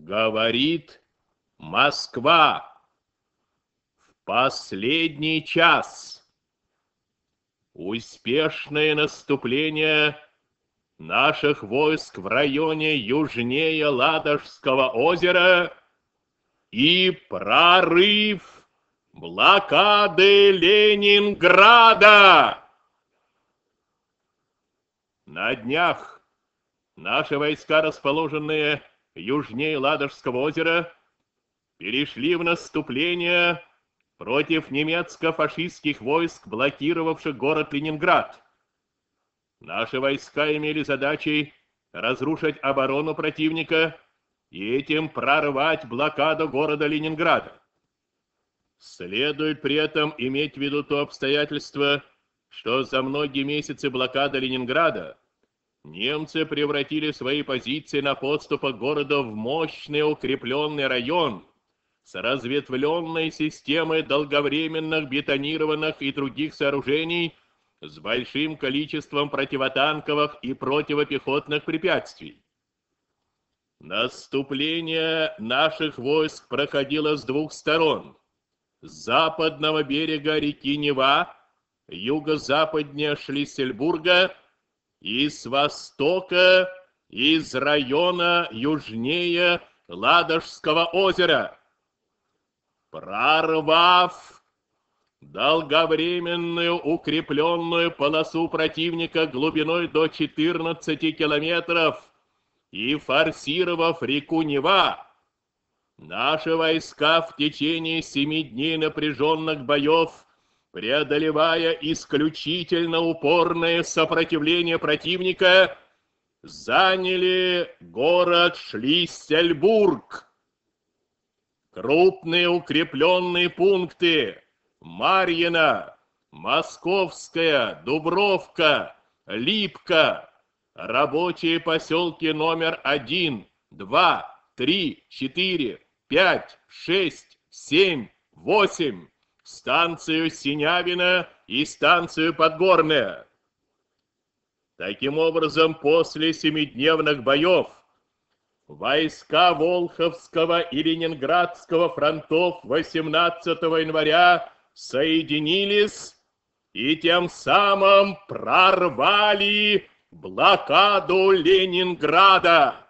Говорит Москва. В последний час успешное наступление наших войск в районе южнее Ладожского озера и прорыв блокады Ленинграда. На днях наши войска, расположенные южнее Ладожского озера, перешли в наступление против немецко-фашистских войск, блокировавших город Ленинград. Наши войска имели задачей разрушить оборону противника и этим прорвать блокаду города Ленинграда. Следует при этом иметь в виду то обстоятельство, что за многие месяцы блокады Ленинграда немцы превратили свои позиции на подступах к городу в мощный укрепленный район с разветвленной системой долговременных бетонированных и других сооружений с большим количеством противотанковых и противопехотных препятствий. Наступление наших войск проходило с двух сторон: с западного берега реки Нева, юго-западнее Шлиссельбурга, и с востока, из района южнее Ладожского озера. Прорвав долговременную укрепленную полосу противника глубиной до 14 километров и форсировав реку Нева, наши войска в течение 7 дней напряженных боев, преодолевая исключительно упорное сопротивление противника, заняли город Шлиссельбург. Крупные укрепленные пункты Марьино, Московская, Дубровка, Липка, рабочие поселки номер 1, 2, 3, 4, 5, 6, 7, 8, станцию Синявино и станцию Подгорная. Таким образом, после 7-дневных боев войска Волховского и Ленинградского фронтов 18 января соединились и тем самым прорвали блокаду Ленинграда.